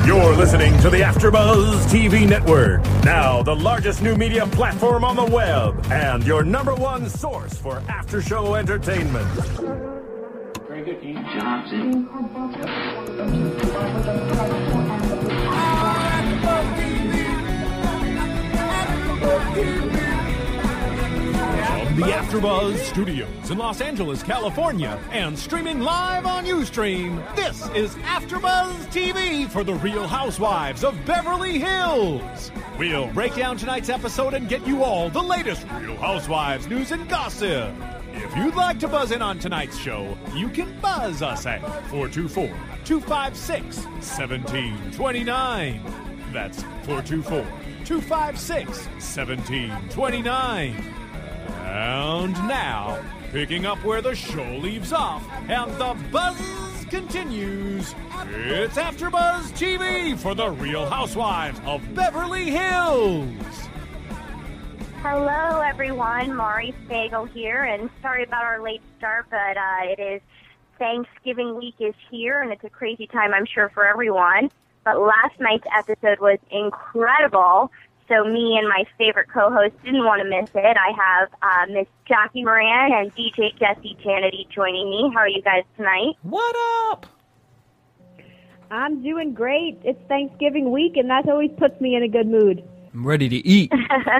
You're listening to the AfterBuzz TV Network, now the largest new media platform on the web, and your number one source for after-show entertainment. Very good, Dean Johnson. The AfterBuzz Studios in Los Angeles, California, and streaming live on Ustream, this is AfterBuzz TV for the Real Housewives of Beverly Hills. We'll break down tonight's episode and get you all the latest Real Housewives news and gossip. If you'd like to buzz in on tonight's show, you can buzz us at 424-256-1729. That's 424-256-1729. And now, picking up where the show leaves off and the buzz continues, it's AfterBuzz TV for the Real Housewives of Beverly Hills. Hello, everyone. Maury Fagel here, and sorry about our late start, but it is Thanksgiving week is here, and it's a crazy time, I'm sure, for everyone. But last night's episode was incredible. So me and my favorite co-host didn't want to miss it. I have Miss Jackie Moran and DJ Jesse Janity joining me. How are you guys tonight? What up? I'm doing great. It's Thanksgiving week, and that always puts me in a good mood. I'm ready to eat.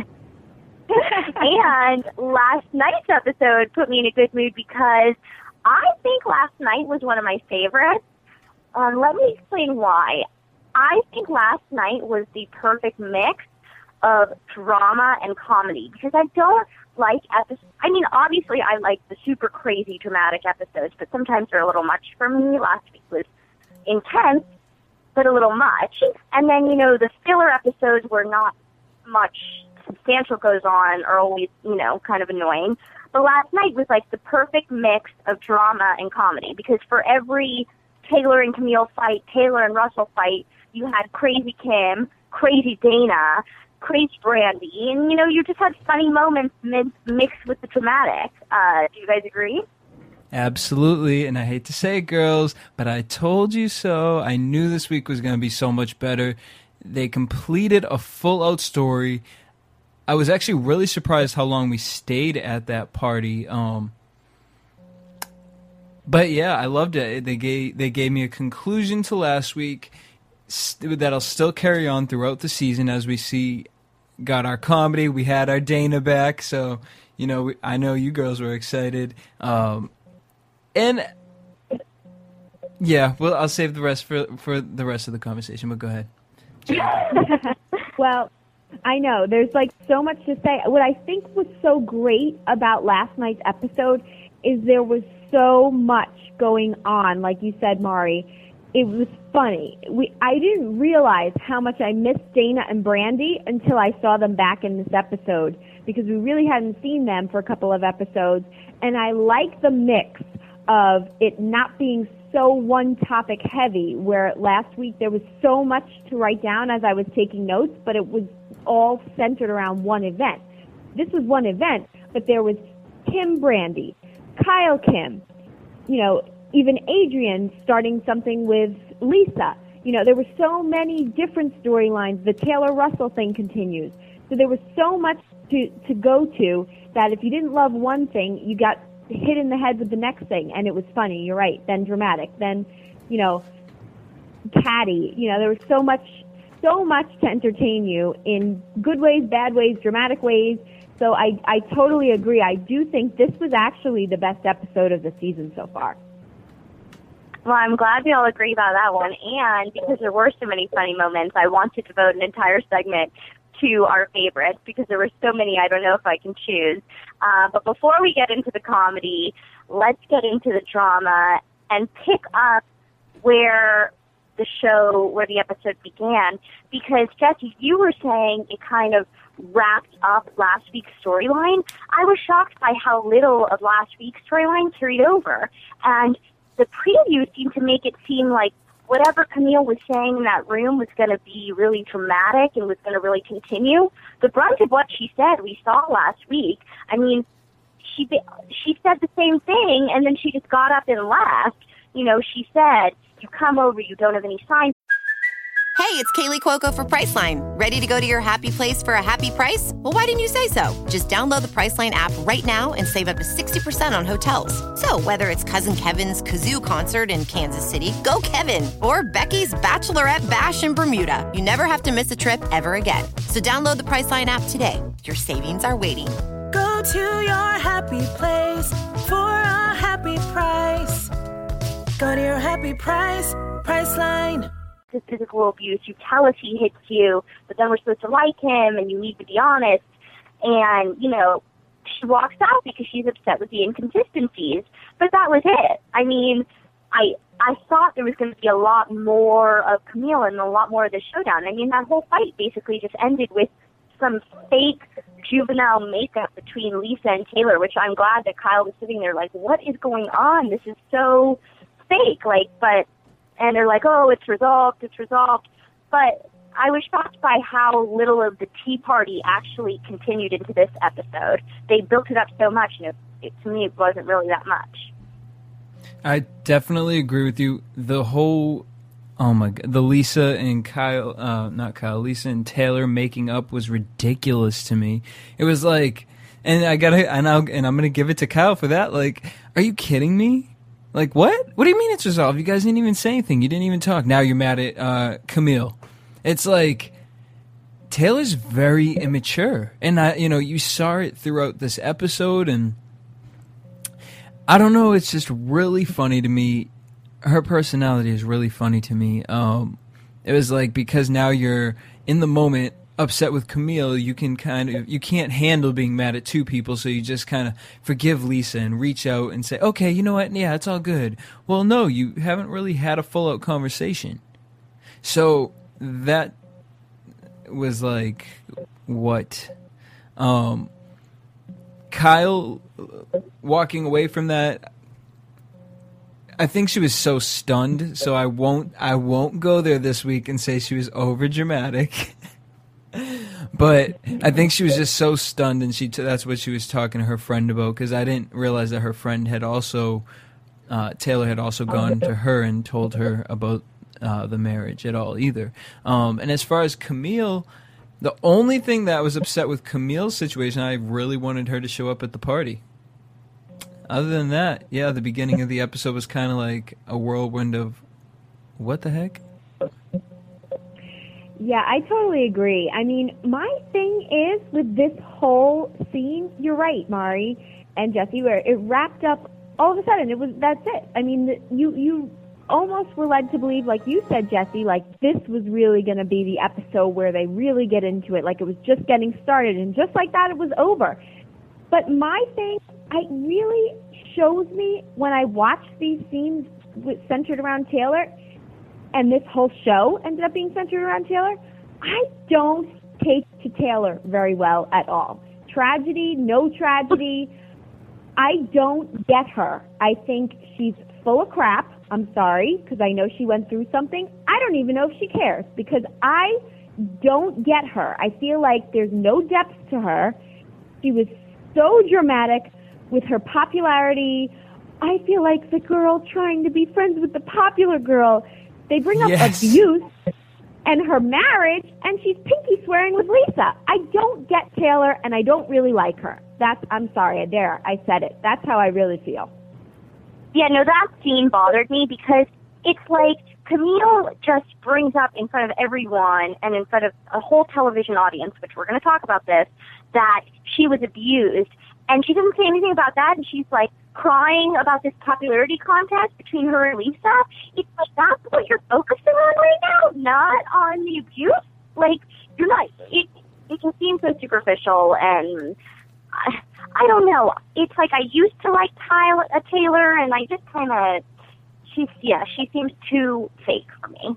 And last night's episode put me in a good mood because I think last night was one of my favorites. Let me explain why. I think last night was the perfect mix of drama and comedy, because I don't like episodes. I mean, obviously I like the super crazy dramatic episodes, but sometimes they're a little much for me. Last week was intense, but a little much. And then, you know, the filler episodes where not much substantial goes on are always, you know, kind of annoying. But last night was like the perfect mix of drama and comedy, because for every Taylor and Camille fight, Taylor and Russell fight, you had crazy Kim, crazy Dana, crazy Brandy, and, you know, you just had funny moments mixed with the dramatic. Do you guys agree? Absolutely, and I hate to say it, girls, but I told you so. I knew this week was going to be so much better. They completed a full-out story. I was actually really surprised how long we stayed at that party. But yeah, I loved it. They gave me a conclusion to last week that'll still carry on throughout the season as we got our comedy. We had our Dana back, so, you know, I know you girls were excited. And yeah, well, I'll save the rest for the rest of the conversation, but go ahead. Well, I know there's like so much to say. What I think was so great about last night's episode is there was so much going on, like you said, Maury. It was funny. I didn't realize how much I missed Dana and Brandy until I saw them back in this episode, because we really hadn't seen them for a couple of episodes. And I like the mix of it not being so one topic heavy, where last week there was so much to write down as I was taking notes, but it was all centered around one event. This was one event, but there was Kim Brandy, Kyle Kim, you know, even Adrian starting something with Lisa. You know, there were so many different storylines. The Taylor Russell thing continues. So there was so much to go to that if you didn't love one thing, you got hit in the head with the next thing. And it was funny, you're right, then dramatic, then, you know, catty. You know, there was so much to entertain you in good ways, bad ways, dramatic ways. So I totally agree. I do think this was actually the best episode of the season so far. Well, I'm glad we all agree about that one. And because there were so many funny moments, I want to devote an entire segment to our favorites, because there were so many I don't know if I can choose. But before we get into the comedy, let's get into the drama and pick up where the episode began. Because, Jesse, you were saying it kind of wrapped up last week's storyline. I was shocked by how little of last week's storyline carried over. And the preview seemed to make it seem like whatever Camille was saying in that room was going to be really dramatic and was going to really continue. The brunt of what she said we saw last week. I mean, she said the same thing, and then she just got up and left. You know, she said, "You come over, you don't have any signs." Hey, Hey, it's Kaylee Cuoco for Priceline. Ready to go to your happy place for a happy price? Well, why didn't you say so? Just download the Priceline app right now and save up to 60% on hotels. So whether it's Cousin Kevin's Kazoo Concert in Kansas City, go Kevin, or Becky's Bachelorette Bash in Bermuda, you never have to miss a trip ever again. So download the Priceline app today. Your savings are waiting. Go to your happy place for a happy price. Go to your happy price, Priceline. This physical abuse, you tell us he hits you, but then we're supposed to like him, and you need to be honest. And, she walks out because she's upset with the inconsistencies. But that was it. I mean, I thought there was going to be a lot more of Camille and a lot more of the showdown. I mean, that whole fight basically just ended with some fake juvenile makeup between Lisa and Taylor, which I'm glad that Kyle was sitting there like, what is going on? This is so fake. And they're like, oh, it's resolved. But I was shocked by how little of the tea party actually continued into this episode. They built it up so much, and to me, it wasn't really that much. I definitely agree with you. The whole, oh my God, the Lisa and Lisa and Taylor making up was ridiculous to me. It was like, and I'm gonna give it to Kyle for that. Like, are you kidding me? Like, what? What do you mean it's resolved? You guys didn't even say anything. You didn't even talk. Now you're mad at Camille. It's like, Taylor's very immature. And, you saw it throughout this episode, and I don't know, it's just really funny to me. Her personality is really funny to me. It was like, because now you're in the moment upset with Camille, you can't handle being mad at two people, so you just kind of forgive Lisa and reach out and say, okay, you know what, yeah, it's all good. Well, no, you haven't really had a full-out conversation. So that was like, what? Kyle walking away from that, I think she was so stunned, so I won't go there this week and say she was over dramatic. But I think she was just so stunned, and that's what she was talking to her friend about, because I didn't realize that her friend had also, Taylor had also gone to her and told her about the marriage at all either. And as far as Camille, the only thing that was upset with Camille's situation, I really wanted her to show up at the party. Other than that, yeah, the beginning of the episode was kind of like a whirlwind of, what the heck? Yeah, I totally agree. I mean, my thing is with this whole scene, you're right, Mari and Jesse, where it wrapped up all of a sudden. That's it. I mean, you almost were led to believe, like you said, Jesse, like this was really going to be the episode where they really get into it, like it was just getting started, and just like that, it was over. But my thing, it really shows me when I watch these scenes centered around Taylor, and this whole show ended up being centered around Taylor, I don't take to Taylor very well at all. Tragedy, no tragedy, I don't get her. I think she's full of crap. I'm sorry, because I know she went through something. I don't even know if she cares, because I don't get her. I feel like there's no depth to her. She was so dramatic with her popularity. I feel like the girl trying to be friends with the popular girl. They bring up abuse and her marriage, and she's pinky swearing with Lisa. I don't get Taylor, and I don't really like her. I'm sorry, I said it. That's how I really feel. Yeah, no, that scene bothered me because it's like Camille just brings up in front of everyone and in front of a whole television audience, which we're going to talk about this, that she was abused. And she doesn't say anything about that, and she's like crying about this popularity contest between her and Lisa. It's like, that's what you're focusing on right now, not on the abuse? Like, you're not, it just seems so superficial, and I don't know. It's like I used to like Taylor, and I just kind of, she seems too fake for me.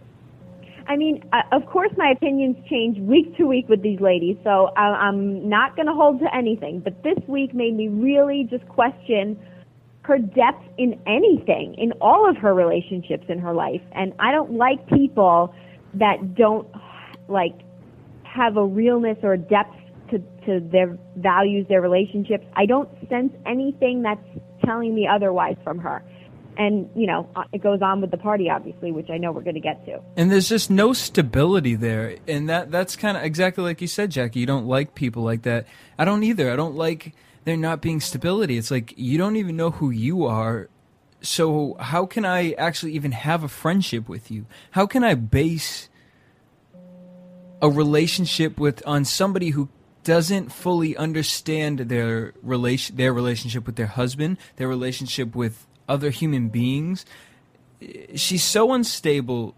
I mean, of course my opinions change week to week with these ladies, so I'm not going to hold to anything. But this week made me really just question her depth in anything, in all of her relationships in her life. And I don't like people that don't, like, have a realness or a depth to their values, their relationships. I don't sense anything that's telling me otherwise from her. And, it goes on with the party, obviously, which I know we're going to get to. And there's just no stability there. And that's kind of exactly like you said, Jackie. You don't like people like that. I don't either. I don't like there not being stability. It's like you don't even know who you are. So how can I actually even have a friendship with you? How can I base a relationship on somebody who doesn't fully understand their relationship with their husband, their relationship with other human beings? She's so unstable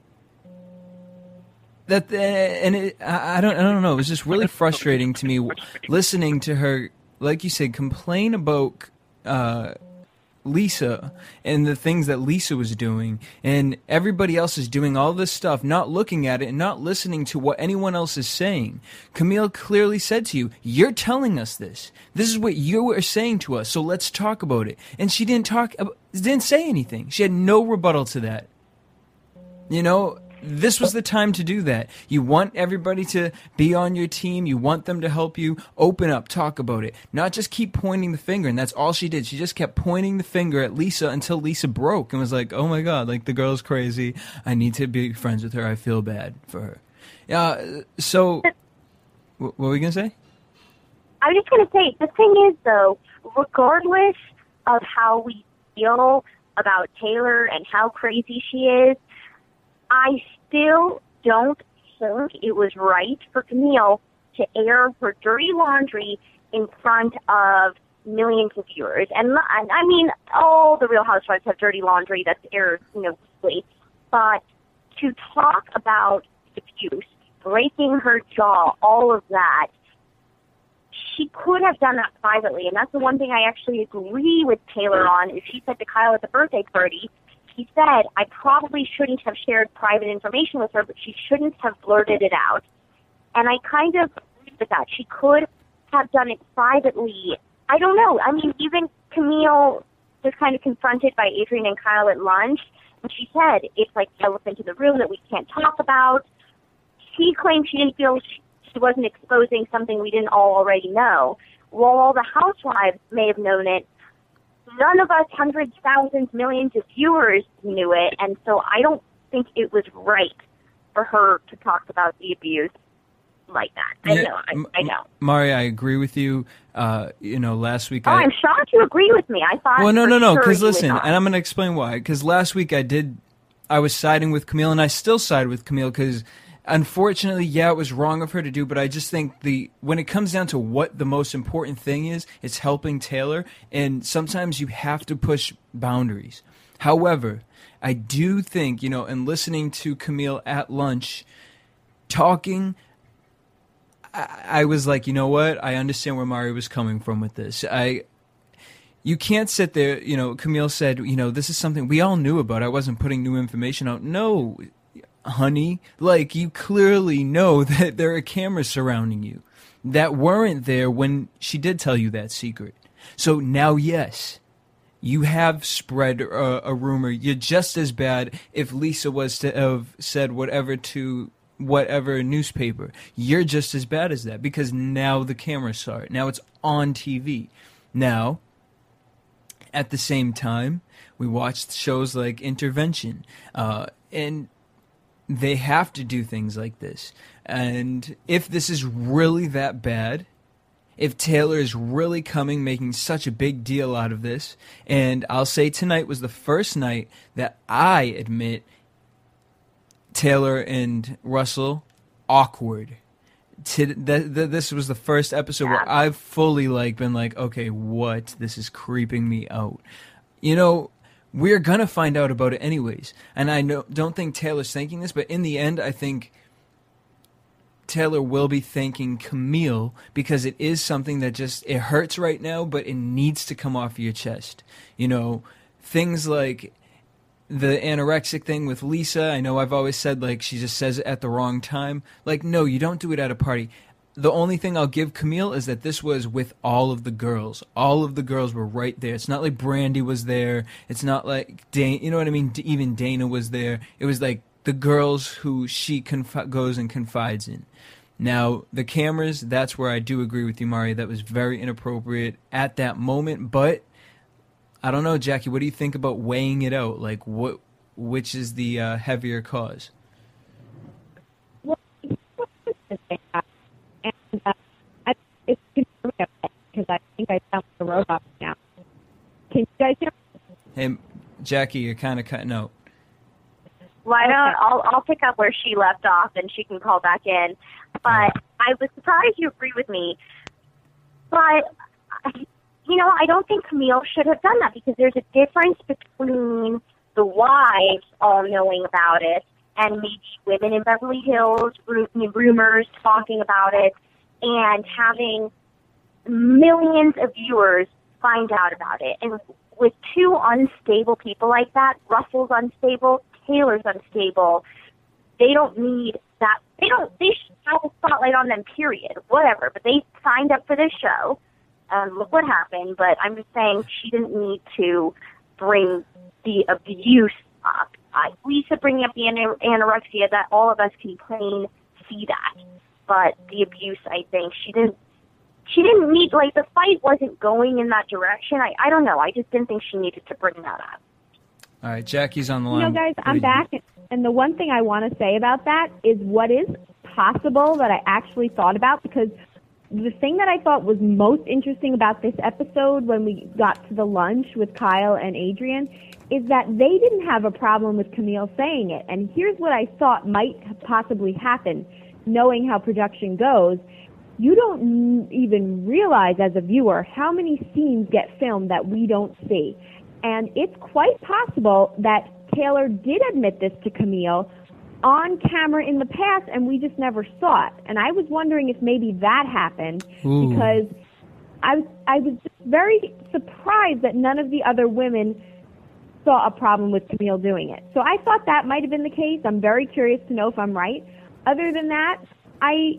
that, I don't know. It was just really frustrating to me listening to her, like you said, complain about Lisa and the things that Lisa was doing, and everybody else is doing all this stuff, not looking at it and not listening to what anyone else is saying. Camille clearly said to you, you're telling us this. This is what you are saying to us, so let's talk about it. And she didn't say anything. She had no rebuttal to that. This was the time to do that. You want everybody to be on your team. You want them to help you. Open up. Talk about it. Not just keep pointing the finger. And that's all she did. She just kept pointing the finger at Lisa until Lisa broke and was like, oh, my God, like the girl's crazy. I need to be friends with her. I feel bad for her. So what were we going to say? I was just going to say, the thing is, though, regardless of how we feel about Taylor and how crazy she is, I still don't think it was right for Camille to air her dirty laundry in front of millions of viewers. And I mean, all the Real Housewives have dirty laundry that's aired, weekly. But to talk about abuse, breaking her jaw, all of that, she could have done that privately. And that's the one thing I actually agree with Taylor on, is she said to Kyle at the birthday party, he said, I probably shouldn't have shared private information with her, but she shouldn't have blurted it out. And I kind of agree with that. She could have done it privately. I don't know. I mean, even Camille was kind of confronted by Adrian and Kyle at lunch, and she said, it's like the elephant in the room that we can't talk about. She claimed she didn't feel she wasn't exposing something we didn't all already know. While all the housewives may have known it, none of us, hundreds, thousands, millions of viewers knew it, and so I don't think it was right for her to talk about the abuse like that. I know. Mari, I agree with you. Last week I'm shocked you agree with me. I thought. Well, no, because listen, and I'm going to explain why. Because last week I was siding with Camille, and I still side with Camille because, unfortunately, it was wrong of her to do, but I just think when it comes down to what the most important thing is, it's helping Taylor, and sometimes you have to push boundaries. However, I do think, and listening to Camille at lunch, talking, I was like, you know what? I understand where Mari was coming from with this. You can't sit there, Camille said, this is something we all knew about. I wasn't putting new information out. No, honey, like, you clearly know that there are cameras surrounding you that weren't there when she did tell you that secret. So now, yes, you have spread a rumor. You're just as bad if Lisa was to have said whatever to whatever newspaper. You're just as bad as that because now the cameras saw it. Now it's on TV. Now, at the same time, we watched shows like Intervention, and they have to do things like this. And if this is really that bad, if Taylor is really making such a big deal out of this, and I'll say tonight was the first night that I admit Taylor and Russell awkward. This was the first episode where I've fully been like, okay, what? This is creeping me out. We're going to find out about it anyways. And I don't think Taylor's thinking this, but in the end, I think Taylor will be thanking Camille because it is something that it hurts right now, but it needs to come off your chest. Things like the anorexic thing with Lisa. I know I've always said, she just says it at the wrong time. No, you don't do it at a party. The only thing I'll give Camille is that this was with all of the girls. All of the girls were right there. It's not like Brandy was there. It's not like Dana, you know what I mean? Even Dana was there. It was like the girls who she goes and confides in. Now, the cameras, that's where I do agree with you, Mari. That was very inappropriate at that moment, but I don't know, Jackie. What do you think about weighing it out? Like, which is the heavier cause? Well, and it's because I think I sound like a robot now. Can you guys hear me? Hey, Jackie, you're kind of cutting out. Why don't I'll pick up where she left off and she can call back in. But I was surprised you agree with me. But, I don't think Camille should have done that because there's a difference between the wives all knowing about it and maybe women in Beverly Hills, rumors talking about it, and having millions of viewers find out about it. And with two unstable people like that, Russell's unstable, Taylor's unstable, they don't need that. They should have a spotlight on them, period, whatever. But they signed up for this show. Look what happened. But I'm just saying she didn't need to bring the abuse up. Lisa bringing up the anorexia, that all of us can plain see that. But the abuse, I think, she didn't need, the fight wasn't going in that direction. I don't know. I just didn't think she needed to bring that up. All right, Jackie's on the line. Guys, I'm back. And the one thing I want to say about that is what is possible that I actually thought about, because the thing that I thought was most interesting about this episode when we got to the lunch with Kyle and Adrian is that they didn't have a problem with Camille saying it. And here's what I thought might possibly happen, knowing how production goes. You don't even realize as a viewer how many scenes get filmed that we don't see. And it's quite possible that Taylor did admit this to Camille on camera in the past, and we just never saw it. And I was wondering if maybe that happened. Ooh. Because I was just very surprised that none of the other women saw a problem with Camille doing it. So I thought that might have been the case. I'm very curious to know if I'm right. Other than that, I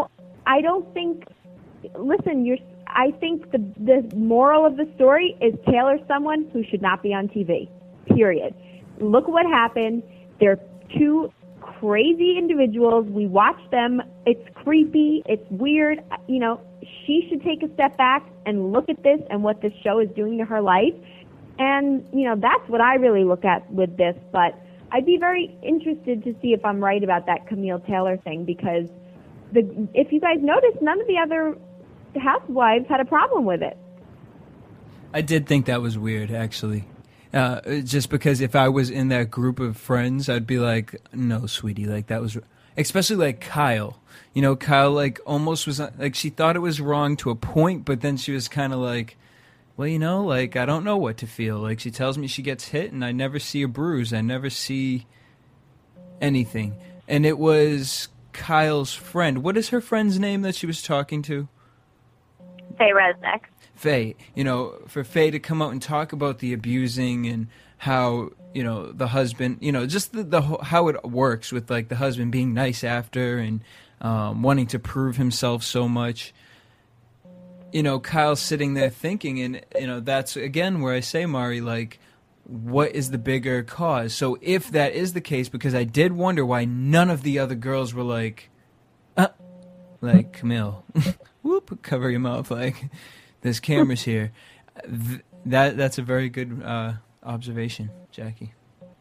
don't think. Listen, I think the moral of the story is Taylor's someone who should not be on TV. Period. Look what happened. They're two crazy individuals. We watch them. It's creepy. It's weird. She should take a step back and look at this and what this show is doing to her life. And, that's what I really look at with this. But I'd be very interested to see if I'm right about that Camille Taylor thing, because if you guys noticed, none of the other housewives had a problem with it. I did think that was weird, actually. Just because if I was in that group of friends, I'd be like, no, sweetie, that was... Especially Kyle. Kyle, almost was... she thought it was wrong to a point, but then she was kind of like, well, I don't know what to feel. She tells me she gets hit, and I never see a bruise. I never see anything. And it was Kyle's friend. What is her friend's name that she was talking to? Faye Resnick. Faye, for Faye to come out and talk about the abusing and how, the husband, just the how it works with the husband being nice after and wanting to prove himself so much. Kyle's sitting there thinking, and that's again where I say, Mari, what is the bigger cause? So if that is the case, because I did wonder why none of the other girls were like Camille, whoop, cover your mouth, there's cameras here. That's a very good observation, Jackie.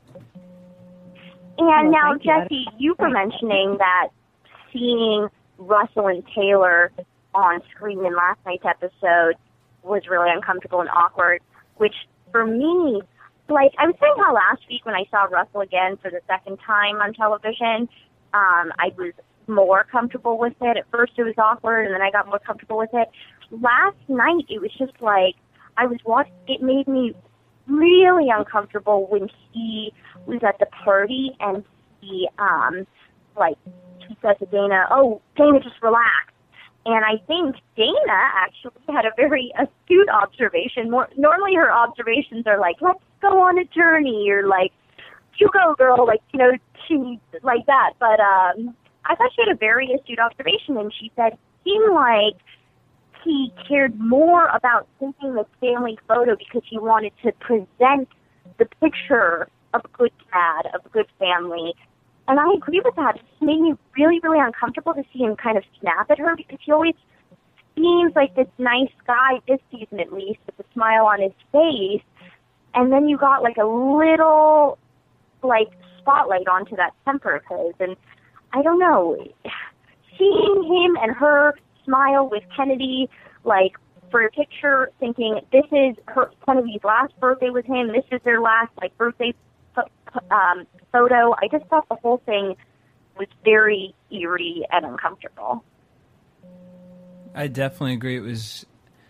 And now, Jesse, you were mentioning that seeing Russell and Taylor on screen in last night's episode was really uncomfortable and awkward, which for me, I was saying how last week when I saw Russell again for the second time on television, I was more comfortable with it. At first it was awkward, and then I got more comfortable with it. Last night it was just I was watching. It made me really uncomfortable when he was at the party and he said to Dana, "Oh, Dana, just relax." And I think Dana actually had a very astute observation. Normally her observations are let's go on a journey, or you go, girl, she like that. But I thought she had a very astute observation, and she said he he cared more about taking the family photo because he wanted to present the picture of a good dad, of a good family. And I agree with that. It made me really, really uncomfortable to see him kind of snap at her, because he always seems like this nice guy, this season at least, with a smile on his face. and then you got like a little like spotlight onto that temper of his, and I don't know, seeing him and her smile with Kennedy, like for a picture, thinking this is Kennedy's last birthday with him, this is their last like birthday photo. I just thought the whole thing was very eerie and uncomfortable. I definitely agree. It was.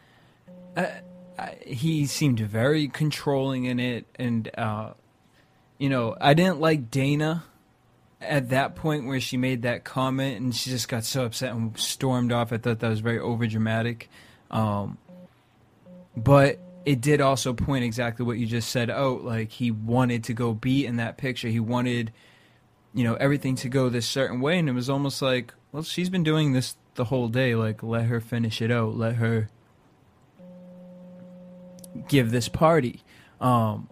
He seemed very controlling in it, and I didn't like Dana at that point where she made that comment and she just got so upset and stormed off. I thought that was very overdramatic. But it did also point exactly what you just said out. Like, he wanted to go be in that picture. He wanted, everything to go this certain way. And it was almost like, well, she's been doing this the whole day. Like, let her finish it out. Let her give this party. And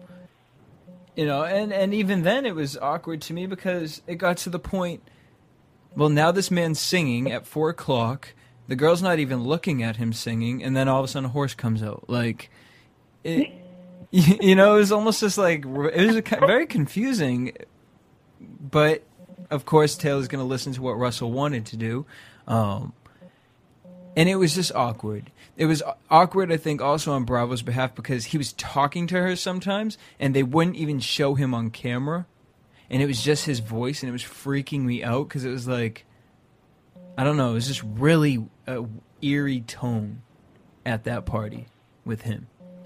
even then it was awkward to me because it got to the point, well, now this man's singing at 4 o'clock. The girl's not even looking at him singing, and then all of a sudden a horse comes out. Like, it was almost just like, it was very confusing. But, of course, Taylor's going to listen to what Russell wanted to do. And it was just awkward. It was awkward, I think, also on Bravo's behalf because he was talking to her sometimes, and they wouldn't even show him on camera. And it was just his voice, and it was freaking me out because it was like, I don't know, it was just really eerie tone at that party with him.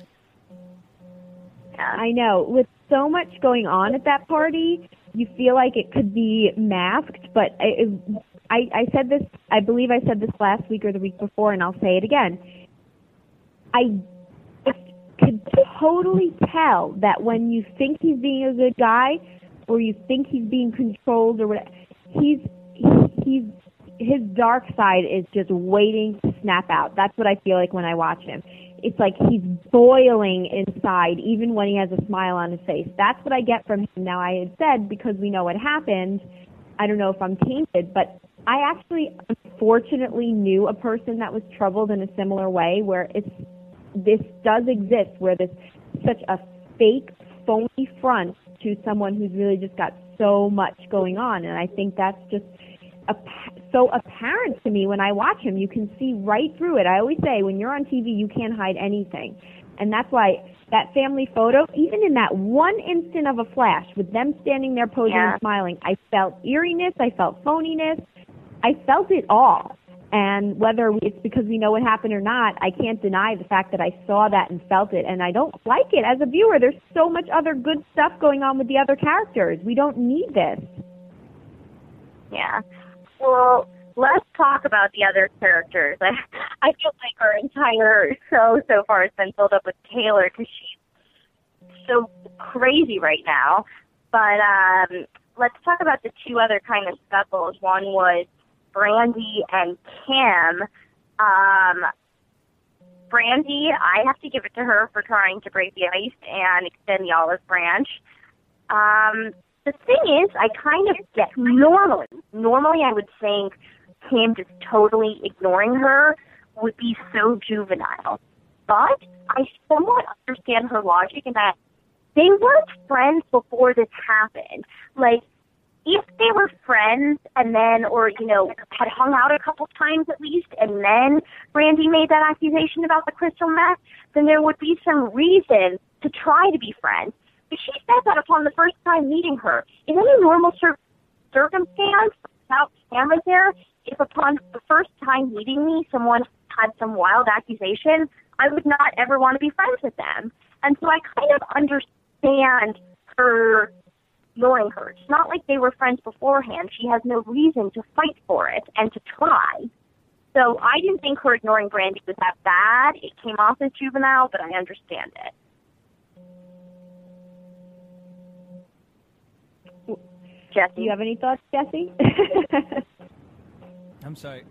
I know. With so much going on at that party, you feel like it could be masked, but I said this, I believe I said this last week or the week before, and I'll say it again. I just could totally tell that when you think he's being a good guy or you think he's being controlled or whatever, his dark side is just waiting to snap out. That's what I feel like when I watch him. It's like he's boiling inside, even when he has a smile on his face. That's what I get from him. Now, I had said, because we know what happened, I don't know if I'm tainted, but I actually unfortunately knew a person that was troubled in a similar way, where this does exist, where there's such a fake, phony front to someone who's really just got so much going on. And I think that's just so apparent to me when I watch him. You can see right through it. I always say, when you're on TV, you can't hide anything. And that's why that family photo, even in that one instant of a flash, with them standing there posing and smiling, I felt eeriness, I felt phoniness, I felt it all. And whether it's because we know what happened or not, I can't deny the fact that I saw that and felt it, and I don't like it as a viewer. There's so much other good stuff going on with the other characters. We don't need this. Yeah. Well, let's talk about the other characters. I feel like our entire show so far has been filled up with Taylor because she's so crazy right now. But let's talk about the two other kind of scuffles. One was Brandy and Kim. Brandy, I have to give it to her for trying to break the ice and extend the olive branch. The thing is, I kind of get, normally I would think Kim just totally ignoring her would be so juvenile. But I somewhat understand her logic in that they weren't friends before this happened. Like, if they were friends and then, or, had hung out a couple times at least, and then Brandy made that accusation about the crystal meth, then there would be some reason to try to be friends. But she said that upon the first time meeting her. In any normal circumstance, without cameras there, if upon the first time meeting me, someone had some wild accusation, I would not ever want to be friends with them. And so I kind of understand her ignoring her. It's not like they were friends beforehand. She has no reason to fight for it and to try. So I didn't think her ignoring Brandy was that bad. It came off as juvenile, but I understand it. Jesse. Do you have any thoughts, Jesse? I'm sorry.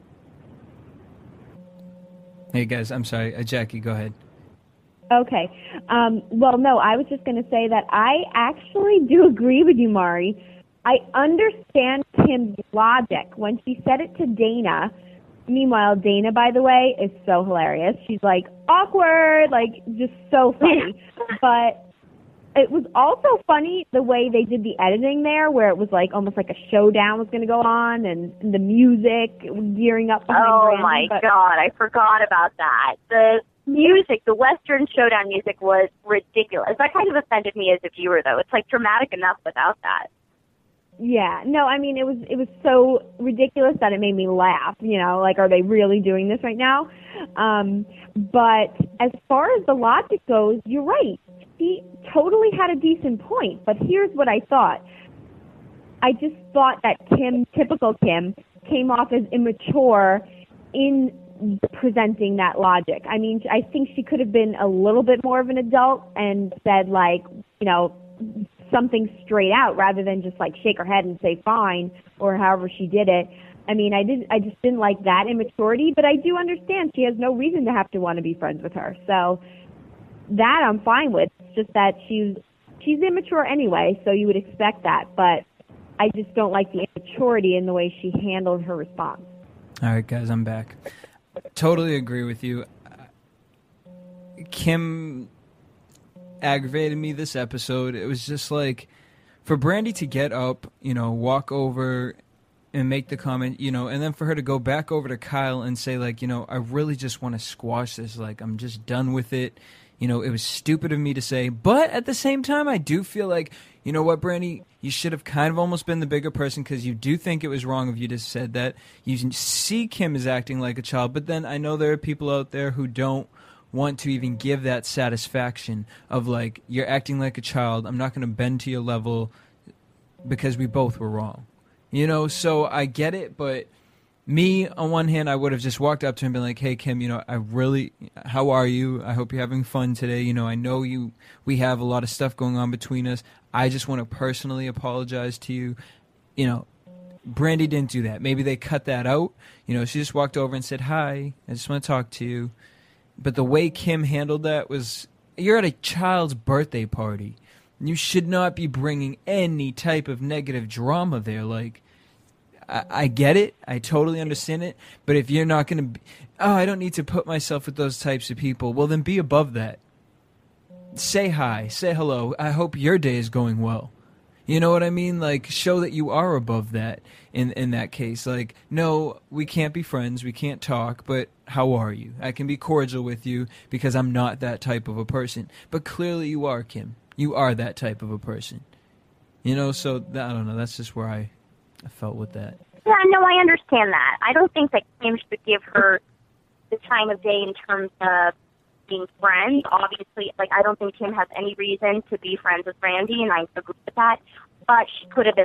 Hey, guys, I'm sorry. Jackie, go ahead. Okay. Well, no, I was just going to say that I actually do agree with you, Mari. I understand Kim's logic when she said it to Dana. Meanwhile, Dana, by the way, is so hilarious. She's like, awkward, like, just so funny. But It was also funny the way they did the editing there, where it was like almost like a showdown was going to go on, and the music gearing up behind Brandi. God, I forgot about that. The music, the Western showdown music was ridiculous. That kind of offended me as a viewer, though. It's like dramatic enough without that. Yeah, no, I mean, it was so ridiculous that it made me laugh, like, are they really doing this right now? But as far as the logic goes, you're right. He totally had a decent point, but here's what I thought. I just thought that Kim, typical Kim, came off as immature in presenting that logic. I mean, I think she could have been a little bit more of an adult and said, like, something straight out rather than just like shake her head and say fine or however she did it. I mean, I just didn't like that immaturity, but I do understand she has no reason to have to want to be friends with her. So that I'm fine with. It's just that she's immature anyway, so you would expect that, but I just don't like the immaturity in the way she handled her response. All right, guys, I'm back. Totally agree with you. Kim aggravated me this episode. It was just like, for Brandi to get up, walk over and make the comment, and then for her to go back over to Kyle and say, like, I really just want to squash this. Like, I'm just done with it. It was stupid of me to say. But at the same time, I do feel like, you know what, Brandi? You should have kind of almost been the bigger person, because you do think it was wrong of you to said that. You see Kim is acting like a child, but then I know there are people out there who don't want to even give that satisfaction of, like, you're acting like a child. I'm not going to bend to your level because we both were wrong. So I get it, but me, on one hand, I would have just walked up to him and been like, hey, Kim, how are you? I hope you're having fun today. I know we have a lot of stuff going on between us. I just want to personally apologize to you. Brandi didn't do that. Maybe they cut that out. She just walked over and said, hi, I just want to talk to you. But the way Kim handled that was, you're at a child's birthday party. You should not be bringing any type of negative drama there. Like, I get it. I totally understand it. But if you're not going to I don't need to put myself with those types of people, well, then be above that. Say hi. Say hello. I hope your day is going well. You know what I mean? Like, show that you are above that in that case. Like, no, we can't be friends. We can't talk, but how are you? I can be cordial with you because I'm not that type of a person. But clearly you are, Kim. You are that type of a person. So I don't know. That's just where I felt with that. Yeah, no, I understand that. I don't think that Kim should give her the time of day in terms of being friends. Obviously, like, I don't think Kim has any reason to be friends with Brandi, and I agree with that. But she could have been,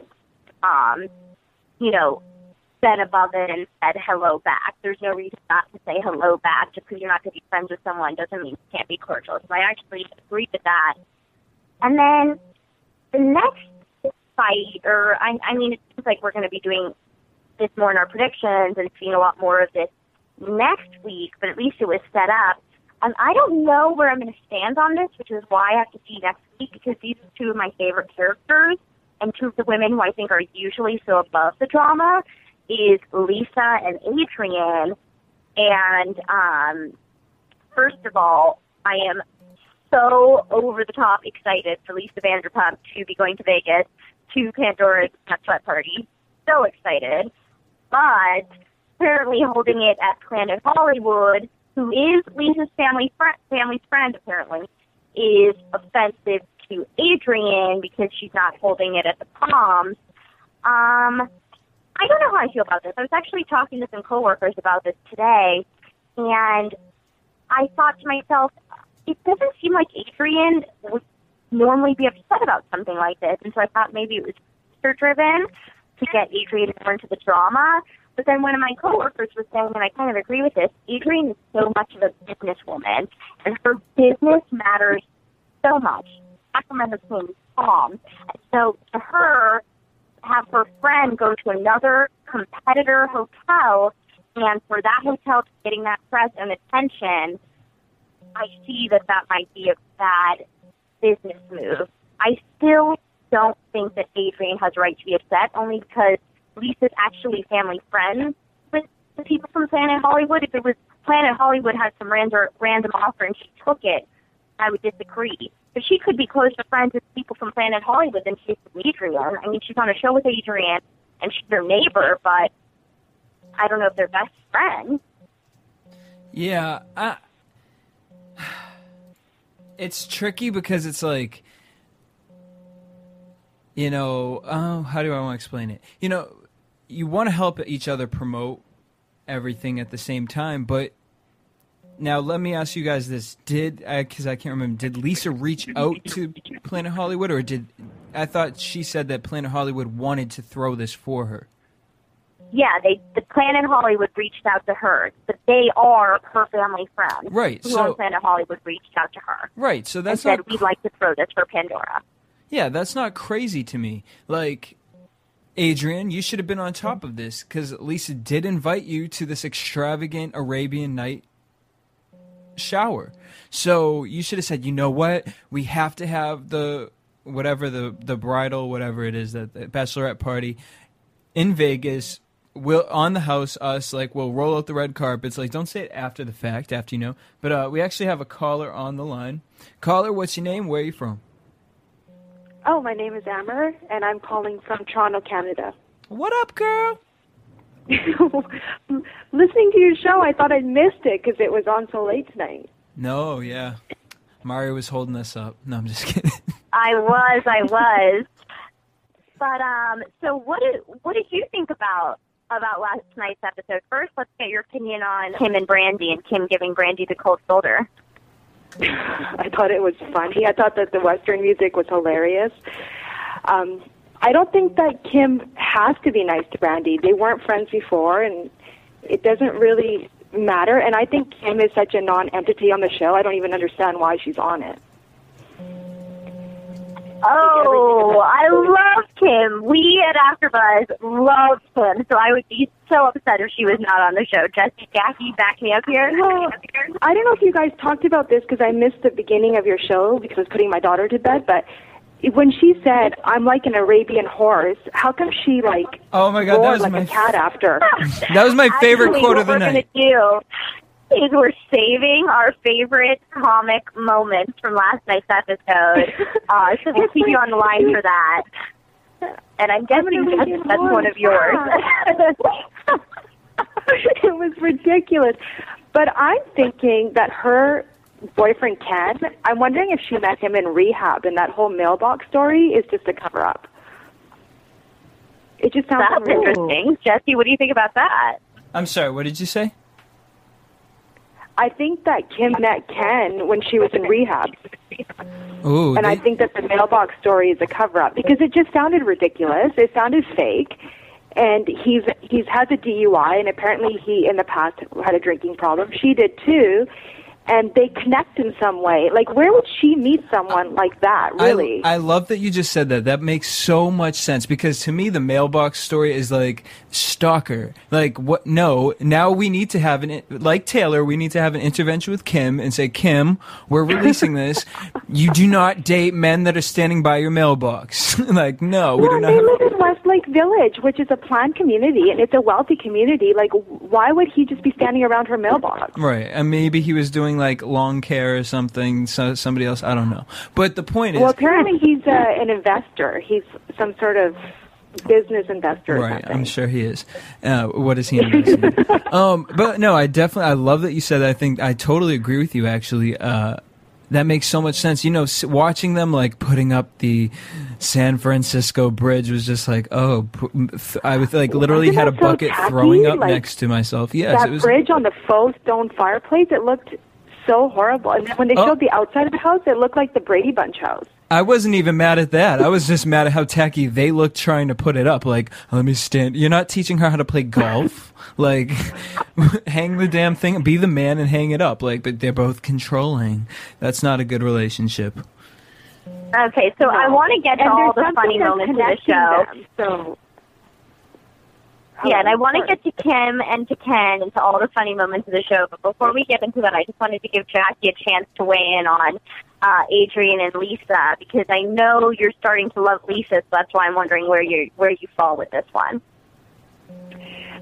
been above it and said hello back. There's no reason not to say hello back. Just because you're not going to be friends with someone doesn't mean you can't be cordial. So I actually agree with that. And then the next fight, I mean, it seems like we're going to be doing this more in our predictions and seeing a lot more of this next week, but at least it was set up. I don't know where I'm going to stand on this, which is why I have to see next week, because these are two of my favorite characters, and two of the women who I think are usually so above the drama is Lisa and Adrian. And first of all, I am so over-the-top excited for Lisa Vanderpump to be going to Vegas to Pandora's bachelorette party. So excited. But apparently holding it at Planet Hollywood, who is Lisa's family's friend, apparently, is offensive to Adrian because she's not holding it at the Palms. I don't know how I feel about this. I was actually talking to some coworkers about this today, and I thought to myself, it doesn't seem like Adrian would normally be upset about something like this, and so I thought maybe it was producer-driven to get Adrian more into the drama. But then one of my coworkers was saying, and I kind of agree with this, Adrian is so much of a businesswoman, and her business matters so much. I remember seeing Tom. And so to her, have her friend go to another competitor hotel, and for that hotel to getting that press and attention, I see that might be a bad business move. I still don't think that Adrian has a right to be upset, only because Lisa's actually family friends with the people from Planet Hollywood. If it was Planet Hollywood had some random offer and she took it, I would disagree. But she could be close to friends with people from Planet Hollywood than she's with Adrian. I mean, she's on a show with Adrian, and she's their neighbor, but I don't know if they're best friends. Yeah, it's tricky because it's like, you know, how do I want to explain it? You know, you want to help each other promote everything at the same time, but now let me ask you guys this: because I can't remember, did Lisa reach out to Planet Hollywood, or I thought she said that Planet Hollywood wanted to throw this for her? Yeah, the Planet Hollywood reached out to her, but they are her family friends. Right. Who on Planet Hollywood reached out to her. Right. So that's and said, we'd like to throw this for Pandora. Yeah, that's not crazy to me. Like, Adrian, you should have been on top of this, because Lisa did invite you to this extravagant Arabian Night shower. So you should have said, you know what? We have to have the bridal, whatever it is, the bachelorette party in Vegas. We'll on the house, we'll roll out the red carpets. Like, don't say it after the fact, after you know. But we actually have a caller on the line. Caller, what's your name? Where are you from? Oh, my name is Amber, and I'm calling from Toronto, Canada. What up, girl? Listening to your show, I thought I'd missed it because it was on so late tonight. No, yeah. Mario was holding us up. No, I'm just kidding. I was. But, so what did you think about last night's episode? First, let's get your opinion on Kim and Brandy, and Kim giving Brandy the cold shoulder. I thought it was funny. I thought that the Western music was hilarious. I don't think that Kim has to be nice to Brandy. They weren't friends before, and it doesn't really matter. And I think Kim is such a non-entity on the show. I don't even understand why she's on it. Oh, I love Kim. We at AfterBuzz love Kim, so I would be so upset if she was not on the show. Jackie, back me up here. Well, I don't know if you guys talked about this because I missed the beginning of your show because I was putting my daughter to bed, but when she said, I'm like an Arabian horse, how come she, oh my God, roared like a cat after? That was my favorite Actually, quote of the night. What we're going to do is we're saving our favorite comic moments from last night's episode. So we'll keep you on the line for that. And I'm guessing that's one of yours. It was ridiculous. But I'm thinking that her boyfriend, Ken, I'm wondering if she met him in rehab, and that whole mailbox story is just a cover-up. It just sounds interesting. Jesse, what do you think about that? I'm sorry, what did you say? I think that Kim met Ken when she was in rehab. Ooh, and I think that the mailbox story is a cover-up because it just sounded ridiculous. It sounded fake. And he's had a DUI, and apparently he, in the past, had a drinking problem. She did, too. And they connect in some way. Like, where would she meet someone like that, really? I love that you just said that. That makes so much sense because to me, the mailbox story is like stalker. Like, what? No, now we need to have like Taylor, we need to have an intervention with Kim and say, Kim, we're releasing this. You do not date men that are standing by your mailbox. Like, no, we do not. They live in Westlake Village, which is a planned community, and it's a wealthy community. Like, why would he just be standing around her mailbox? Right, and maybe he was doing like lawn care or something, so somebody else, I don't know. But the point is... Well, apparently he's an investor. He's some sort of business investor. Right, I'm sure he is. What is he investing in? But no, I love that you said that. I think I totally agree with you, actually. That makes so much sense. You know, watching them like putting up the San Francisco Bridge was just like, oh, I would like literally had a bucket throwing up next to myself. Yes, that it was bridge on the faux stone fireplace. It looked so horrible. And then when they showed the outside of the house, it looked like the Brady Bunch house. I wasn't even mad at that. I was just mad at how tacky they looked trying to put it up. Like, let me stand. You're not teaching her how to play golf. Like, hang the damn thing. Be the man and hang it up. Like, but they're both controlling. That's not a good relationship. Okay, so I want to get to all the funny moments of the show. So. Yeah, and I want to get to Kim and to Ken and to all the funny moments of the show. But before we get into that, I just wanted to give Jackie a chance to weigh in on Adrian and Lisa, because I know you're starting to love Lisa, so that's why I'm wondering where you fall with this one.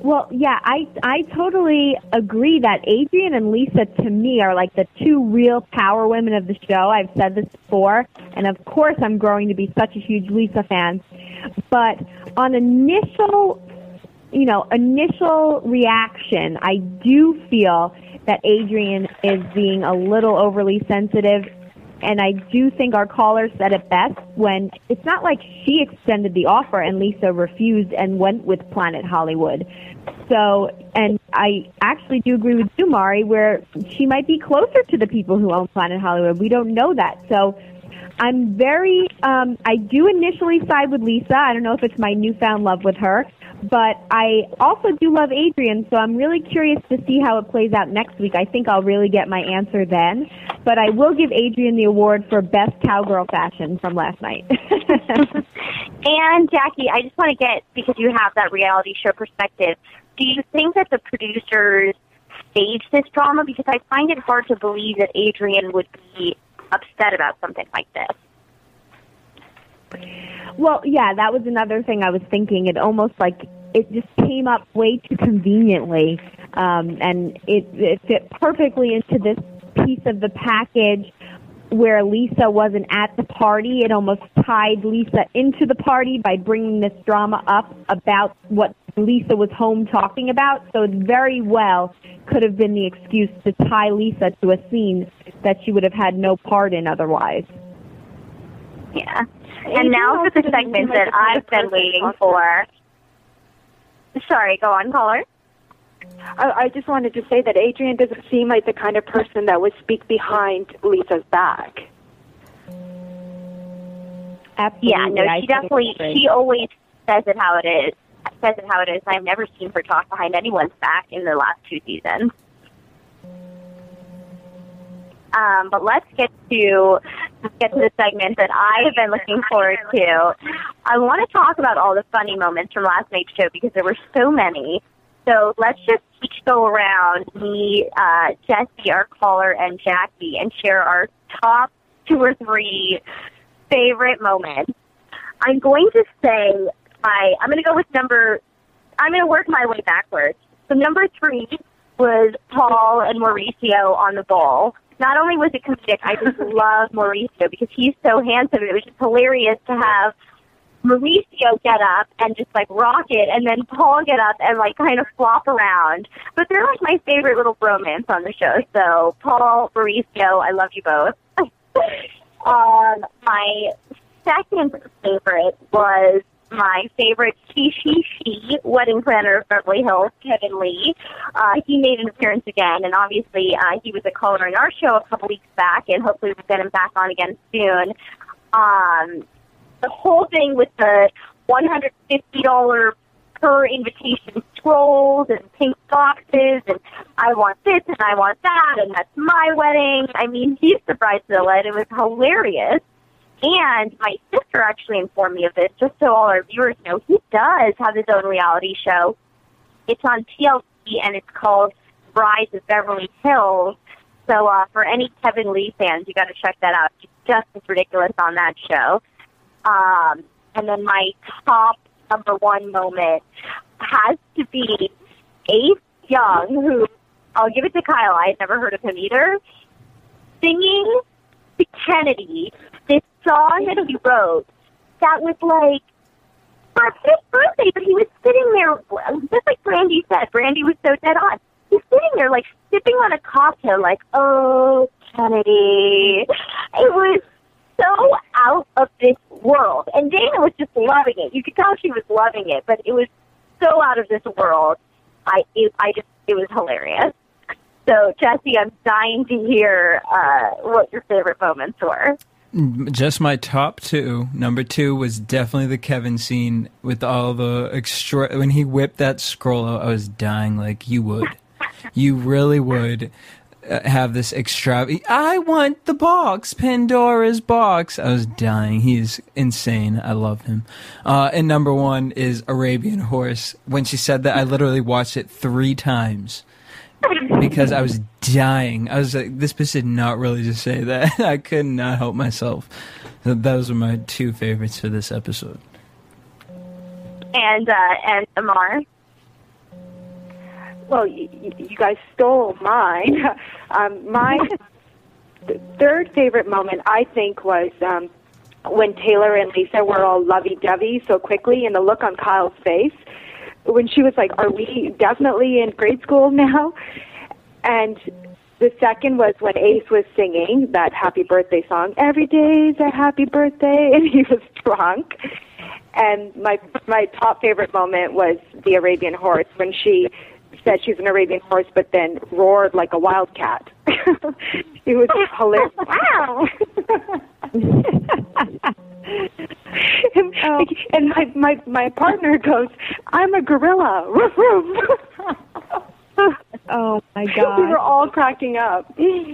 Well, yeah, I totally agree that Adrian and Lisa, to me, are like the two real power women of the show. I've said this before, and of course I'm growing to be such a huge Lisa fan. But on initial reaction, I do feel that Adrian is being a little overly sensitive. And I do think our caller said it best when it's not like she extended the offer and Lisa refused and went with Planet Hollywood. So, and I actually do agree with you, Mari, where she might be closer to the people who own Planet Hollywood. We don't know that. So I'm very, I do initially side with Lisa. I don't know if it's my newfound love with her. But I also do love Adrian, so I'm really curious to see how it plays out next week. I think I'll really get my answer then. But I will give Adrian the award for Best Cowgirl Fashion from last night. And, Jackie, I just want to get, because you have that reality show perspective, do you think that the producers staged this drama? Because I find it hard to believe that Adrian would be upset about something like this. Well, yeah, that was another thing I was thinking. It almost like it just came up way too conveniently, and it fit perfectly into this piece of the package where Lisa wasn't at the party. It almost tied Lisa into the party by bringing this drama up about what Lisa was home talking about. So it very well could have been the excuse to tie Lisa to a scene that she would have had no part in otherwise. Yeah. And now for the segment that I've been waiting for. Sorry, go on, caller. I just wanted to say that Adrian doesn't seem like the kind of person that would speak behind Lisa's back. Absolutely. Yeah, no, she definitely, she always says it how it is. I've never seen her talk behind anyone's back in the last 2 seasons. But let's get to the segment that I have been looking forward to. I want to talk about all the funny moments from last night's show because there were so many. So let's just each go around, me, Jesse, our caller, and Jackie, and share our top 2 or 3 favorite moments. I'm going to say I'm going to go with I'm going to work my way backwards. So number 3 was Paul and Mauricio on the ball. Not only was it comedic, I just love Mauricio because he's so handsome. It was just hilarious to have Mauricio get up and just like rock it, and then Paul get up and like kind of flop around. But they're like my favorite little bromance on the show. So Paul, Mauricio, I love you both. My second favorite was my favorite she wedding planner of Beverly Hills, Kevin Lee. He made an appearance again, and obviously he was a caller in our show a couple weeks back, and hopefully we'll get him back on again soon. The whole thing with the $150 per invitation scrolls and pink boxes, and I want this and I want that, and that's my wedding. I mean, he's the bridezilla, and it was hilarious. And my sister actually informed me of this, just so all our viewers know. He does have his own reality show. It's on TLC, and it's called Brides of Beverly Hills. So for any Kevin Lee fans, you got to check that out. He's just as ridiculous on that show. And then my top number 1 moment has to be Ace Young, who, I'll give it to Kyle, I had never heard of him either, singing to Kennedy this song that he wrote that was like for his birthday, but he was sitting there, just like Brandy said. Brandy was so dead on. He's sitting there like sipping on a cocktail like, oh, Kennedy. It was so out of this world. And Dana was just loving it. You could tell she was loving it, but it was so out of this world. It was hilarious. So, Jesse, I'm dying to hear what your favorite moments were. Just my top 2. Number 2 was definitely the Kevin scene with all the extra. When he whipped that scroll out, I was dying like you would. You really would have this extra. I want the box, Pandora's box. I was dying. He's insane. I love him. And number 1 is Arabian Horse. When she said that, I literally watched it 3 times. Because I was dying. I was like, this bitch did not really just say that. I could not help myself. Those are my 2 favorites for this episode. And Amar? Well, you guys stole mine. My third favorite moment, I think, was when Taylor and Lisa were all lovey-dovey so quickly, and the look on Kyle's face when she was like, are we definitely in grade school now? And the second was when Ace was singing that happy birthday song, every day's a happy birthday, and he was drunk. And my top favorite moment was the Arabian horse, when she said she's an Arabian horse, but then roared like a wildcat. It was hilarious. Wow! and my partner goes, I'm a gorilla. Oh, my God. We were all cracking up.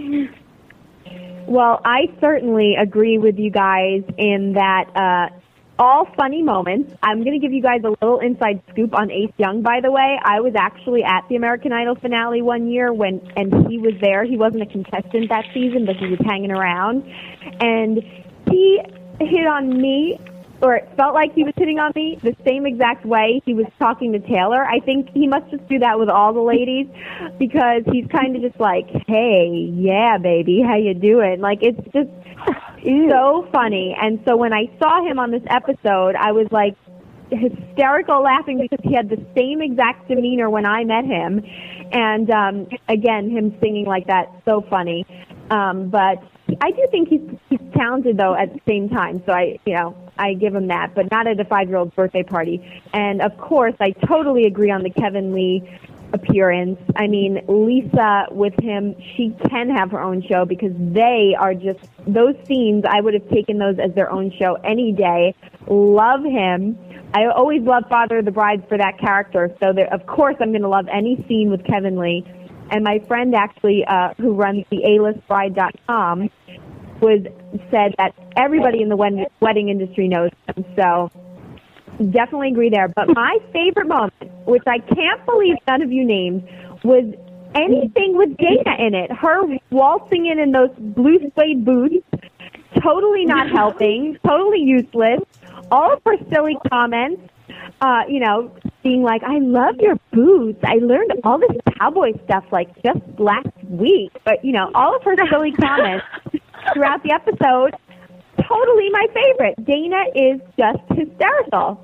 Well, I certainly agree with you guys in that all funny moments. I'm going to give you guys a little inside scoop on Ace Young, by the way. I was actually at the American Idol finale one year and he was there. He wasn't a contestant that season, but he was hanging around. And he hit on me, or it felt like he was hitting on me the same exact way he was talking to Taylor. I think he must just do that with all the ladies, because he's kind of just like, hey, yeah, baby, how you doing? Like, it's just so funny. And so when I saw him on this episode, I was like hysterical laughing because he had the same exact demeanor when I met him. And again, him singing like that, so funny. But I do think he's talented, though, at the same time. So I give him that, but not at a 5-year-old's birthday party. And of course, I totally agree on the Kevin Lee appearance. I mean, Lisa with him, she can have her own show, because they are just, those scenes, I would have taken those as their own show any day. Love him. I always love Father of the Bride for that character, so of course I'm going to love any scene with Kevin Lee. And my friend actually, who runs the alistbride.com, said that everybody in the wedding industry knows him, so definitely agree there. But my favorite moment, which I can't believe none of you named, was anything with Dana in it. Her waltzing in those blue suede boots, totally not helping, totally useless. All of her silly comments, being like, I love your boots. I learned all this cowboy stuff like just last week. But, all of her silly comments throughout the episode, totally my favorite. Dana is just hysterical.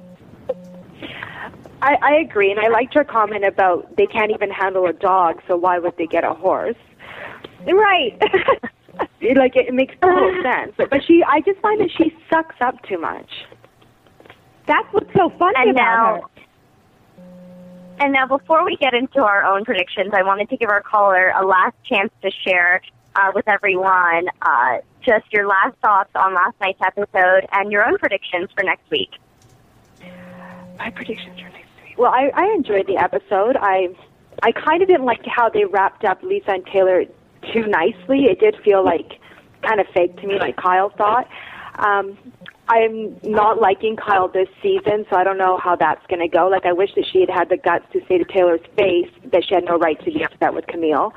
I agree, and I liked her comment about they can't even handle a dog, so why would they get a horse? Right. It makes total sense. But I just find that she sucks up too much. That's what's so funny about her. And now, before we get into our own predictions, I wanted to give our caller a last chance to share with everyone just your last thoughts on last night's episode and your own predictions for next week. My predictions for next week. Well, I enjoyed the episode. I kind of didn't like how they wrapped up Lisa and Taylor too nicely. It did feel like kind of fake to me, like Kyle thought. I'm not liking Kyle this season, so I don't know how that's going to go. Like, I wish that she had the guts to say to Taylor's face that she had no right to be upset with Camille.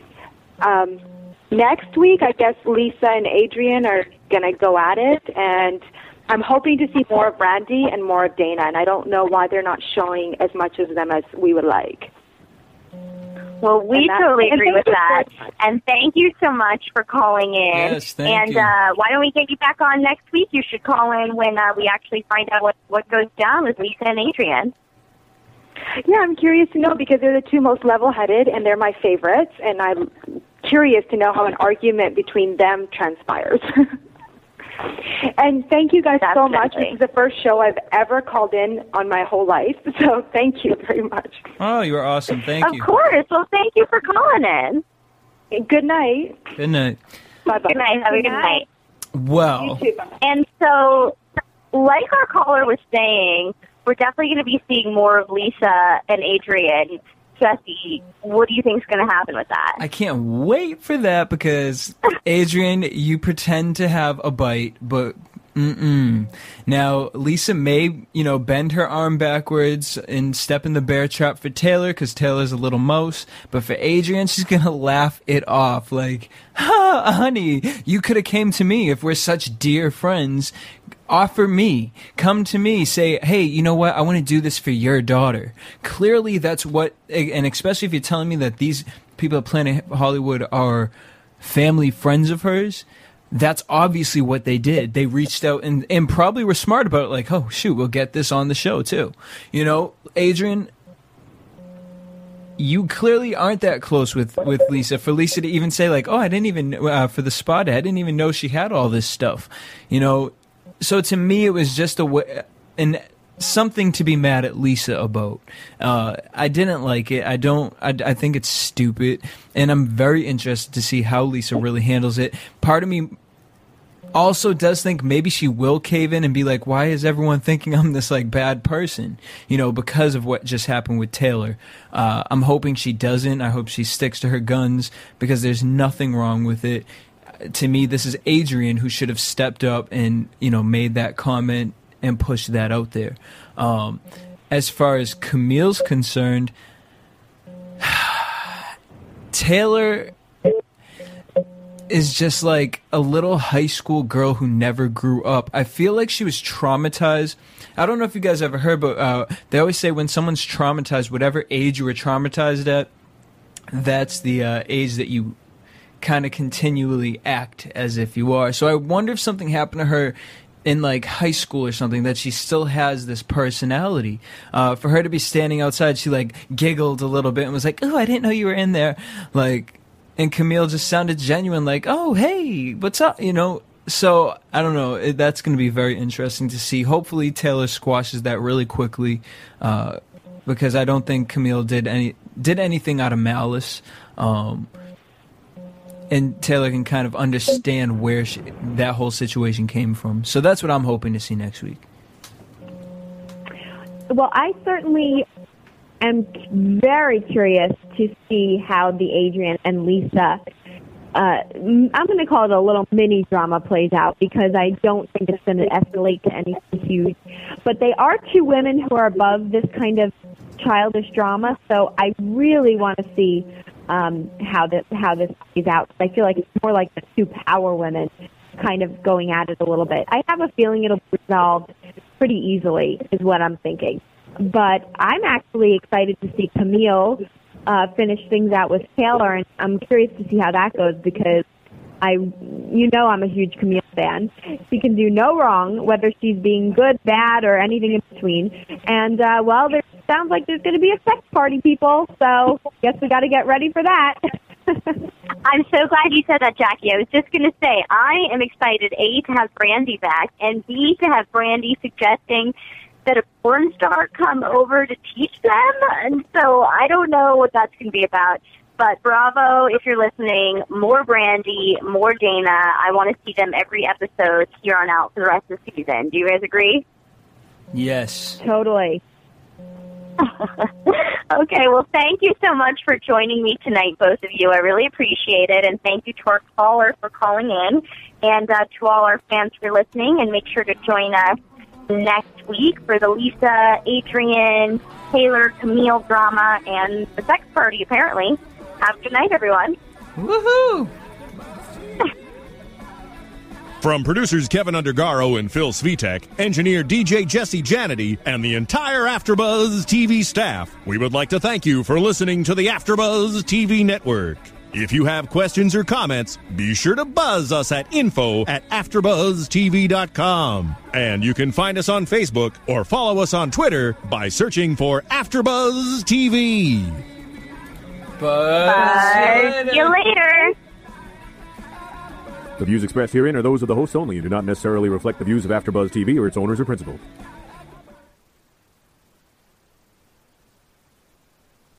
Next week, I guess Lisa and Adrian are going to go at it, and I'm hoping to see more of Randy and more of Dana, and I don't know why they're not showing as much of them as we would like. Well, we totally agree with that. And thank you so much for calling in. Yes, thank you. Why don't we get you back on next week? You should call in when we actually find out what goes down with Lisa and Adrian. Yeah, I'm curious to know, because they're the two most level-headed, and they're my favorites, and I'm curious to know how an argument between them transpires. And thank you guys so much. This is the first show I've ever called in on my whole life, so thank you very much. Oh, you were awesome. Thank you. Of course. Well, thank you for calling in. Good night. Good night. Bye-bye. Good night. Have a good night. Well. You too, bye. And so, like our caller was saying, we're definitely going to be seeing more of Lisa and Adrian. Jesse, what do you think is going to happen with that? I can't wait for that, because Adrian, you pretend to have a bite, but Now, Lisa may, bend her arm backwards and step in the bear trap for Taylor because Taylor's a little mouse. But for Adrian, she's going to laugh it off. Like, honey, you could have came to me if we're such dear friends. Offer me. Come to me. Say, hey, you know what? I want to do this for your daughter. Clearly, that's what, and especially if you're telling me that these people at Planet Hollywood are family friends of hers, that's obviously what they did. They reached out and probably were smart about it, like, oh, shoot, we'll get this on the show, too. Adrian, you clearly aren't that close with Lisa. For Lisa to even say, like, oh, I didn't even, for the spot, I didn't even know she had all this stuff. So to me, it was just something to be mad at Lisa about. I didn't like it. I think it's stupid, and I'm very interested to see how Lisa really handles it. Part of me also does think maybe she will cave in and be like, why is everyone thinking I'm this like bad person? Because of what just happened with Taylor. I'm hoping she doesn't. I hope she sticks to her guns because there's nothing wrong with it. To me, this is Adrian who should have stepped up and, made that comment and pushed that out there. As far as Camille's concerned, Taylor is just like a little high school girl who never grew up. I feel like she was traumatized. I don't know if you guys ever heard, but they always say when someone's traumatized, whatever age you were traumatized at, that's the age that you kind of continually act as if you are. So I wonder if something happened to her in like high school or something, that she still has this personality. For her to be standing outside, she like giggled a little bit and was like, oh, I didn't know you were in there. And Camille just sounded genuine, like, oh, hey, what's up? So I don't know. That's going to be very interesting to see. Hopefully Taylor squashes that really quickly, because I don't think Camille did anything out of malice. And Taylor can kind of understand where that whole situation came from. So that's what I'm hoping to see next week. Well, I certainly am very curious to see how the Adrian and Lisa, I'm going to call it a little mini drama, plays out, because I don't think it's going to escalate to anything huge. But they are two women who are above this kind of childish drama, so I really want to see how this plays out. I feel like it's more like the two power women kind of going at it a little bit. I have a feeling it'll be resolved pretty easily, is what I'm thinking. But I'm actually excited to see Camille finish things out with Taylor, and I'm curious to see how that goes, because I'm a huge Camille fan. She can do no wrong, whether she's being good, bad, or anything in between. And, there sounds like there's going to be a sex party, people, so guess we got to get ready for that. I'm so glad you said that, Jackie. I was just going to say, I am excited, A, to have Brandy back, and B, to have Brandy suggesting that a porn star come over to teach them. And so I don't know what that's going to be about. But bravo, if you're listening, more Brandy, more Dana. I want to see them every episode here on out for the rest of the season. Do you guys agree? Yes. Totally. Okay, well, thank you so much for joining me tonight, both of you. I really appreciate it. And thank you to our caller for calling in. And to all our fans for listening. And make sure to join us next week for the Lisa, Adrian, Taylor, Camille drama and the sex party, apparently. Have a good night, everyone. Woohoo! From producers Kevin Undergaro and Phil Svitek, engineer DJ Jesse Janity, and the entire AfterBuzz TV staff, we would like to thank you for listening to the AfterBuzz TV network. If you have questions or comments, be sure to buzz us at info@AfterBuzzTV.com. And you can find us on Facebook or follow us on Twitter by searching for AfterBuzz TV. Bye. See you later. The views expressed herein are those of the hosts only and do not necessarily reflect the views of AfterBuzz TV or its owners or principals.